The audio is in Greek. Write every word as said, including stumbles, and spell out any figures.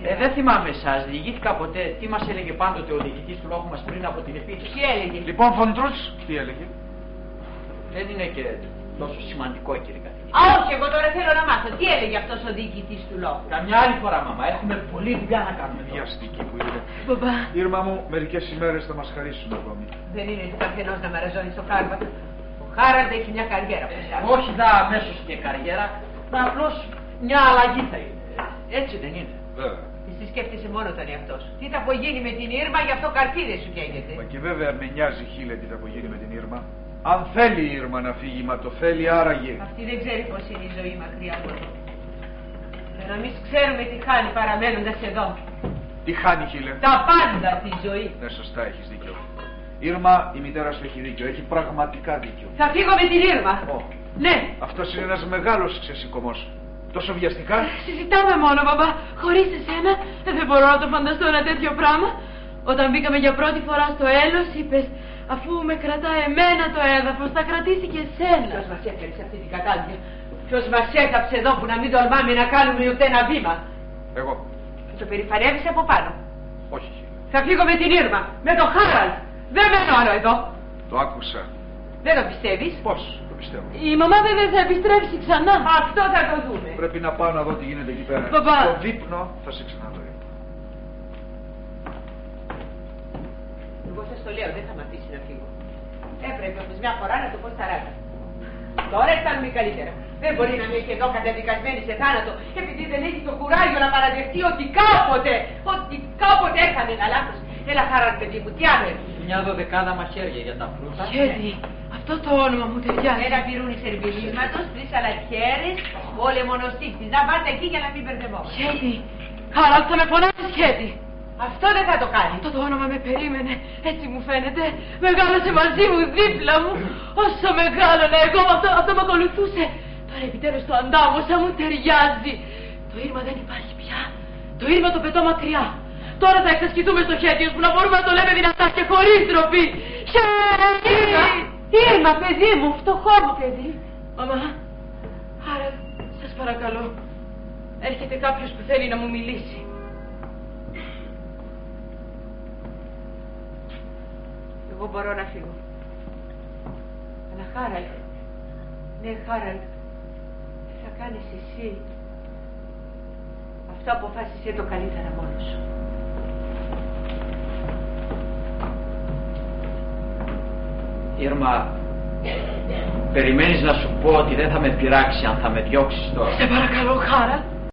Ε, δεν θυμάμαι εσάς, διηγήθηκα ποτέ τι μας έλεγε πάντοτε ο διοικητής του λόγου μας πριν από την επίθεση. Τι έλεγε? Λοιπόν, Φοντρούτς, τι έλεγε? Δεν είναι και τόσο σημαντικό, κύριε καθηγητή. Α, όχι, εγώ τώρα θέλω να μάθω. Τι έλεγε αυτός ο διοικητής του λόγου? Καμιά άλλη φορά, μαμά, έχουμε πολλή δουλειά να κάνουμε. Βιαστική που είναι. Μπαμπά. Ήρμα μου, μερικές ημέρες θα μας χαρίσουν ακόμη. Δεν είναι του καθενός να μαραζώνει στο κάρβα. Ο Χάραλντ έχει μια καριέρα που εσάς. Όχι δα αμέσως και καριέρα, μα απλώς μια αλλαγή θα είναι. Έτσι δεν είναι? Βέβαια. Εσύ σκέφτεσαι μόνο τον εαυτό σου. Τι θα απογίνει με την Ήρμα, γι' αυτό καρφίδες σου καίγεται. Μα και βέβαια με νοιάζει χίλια τι θα απογίνει με την Ήρμα. Αν θέλει η Ήρμα να φύγει, μα το θέλει άραγε. Αυτή δεν ξέρει πως είναι η ζωή μακριά από εδώ. Για να μην ξέρουμε τι χάνει παραμένοντας εδώ. Τι χάνει, Χίλε? Τα πάντα τη ζωή. Ναι, σωστά, έχεις δίκιο. Ήρμα, η μητέρα σου έχει δίκιο. Έχει πραγματικά δίκιο. Θα φύγω με την Ήρμα. Oh. Ναι. Αυτός είναι ένας μεγάλος ξεσηκωμός. Τόσο βιαστικά. Συζητάμε μόνο, μπαμπά. Χωρίς εσένα δεν μπορώ να το φανταστώ ένα τέτοιο πράγμα. Όταν μπήκαμε για πρώτη φορά στο έλος, είπες, αφού με κρατάει εμένα το έδαφος, θα κρατήσει και εσένα. Ποιος μας έφερε σε αυτή την κατάδια? Ποιος μας έκαψε εδώ που να μην τολμάμε να κάνουμε ούτε ένα βήμα? Εγώ. Το περιφανεύεις από πάνω. Όχι, Χίλε. Θα φύγω με την Ήρμα, με τον Χάραλντ. Δεν μένω άλλο εδώ. Το άκουσα. Δεν το πιστεύεις? Πώς το πιστεύω? Η μαμά βέβαια θα επιστρέψει ξανά. Αυτό θα το δούμε. Πρέπει να πάω να δω τι γίνεται εκεί πέρα. Μπαμπά. Στο δείπνο θα σε ξαναδώ. Εγώ σας το λέω, δεν θα με αφήσει να φύγω. Έπρεπε όμως μια φορά να το πω στα ράτα. Τώρα αισθάνομαι καλύτερα. Δεν μπορεί να με έχει εδώ καταδικασμένη σε θάνατο, επειδή δεν έχει το κουράγιο να παραδεχτεί ότι κάποτε, ότι κάποτε έκανε ένα λάθος. Έλα, Χάραλντ, παιδί μου, τι άλλο έχεις? Μια δωδεκάδα μαχαίρια για τα φρούτα. Χέντι, αυτό το όνομα μου ταιριάζει. Ένα πυρούνι σερβιλίσματος, τρεις αλατιέρες, όλε μονοστίκτης. Να πάτε εκεί για να μην μπερδευόμαστε. Χέντι, Χάραλντ, θα με φωνάζεις Χέντι. Αυτό δεν θα το κάνει. Αυτό το όνομα με περίμενε, έτσι μου φαίνεται. Μεγάλωσε μαζί μου, δίπλα μου. Όσο μεγάλωνα εγώ, αυτό, αυτό με ακολουθούσε. Τώρα επιτέλους το αντάμωσα, μου ταιριάζει. Το Ήρμα δεν υπάρχει πια. Το Ήρμα το πετώ μακριά. Τώρα θα εξασκηθούμε στο Χέντι, ώσπου να μπορούμε να το λέμε δυνατά και χωρίς ντροπή. Χέντι! Ήρμα, παιδί μου, φτωχό μου παιδί. Μαμά, Χάραλντ, σας παρακαλώ. Έρχεται κάποιος που θέλει να μου μιλήσει. Εγώ μπορώ να φύγω. Αλλά Χάραλντ, ναι Χάραλντ, τι θα κάνεις εσύ? Αυτό αποφάσισε το καλύτερα μόνος σου. Ήρμα, περιμένεις να σου πω ότι δεν θα με πειράξει αν θα με διώξεις τώρα? Σε παρακαλώ, Χάραλντ.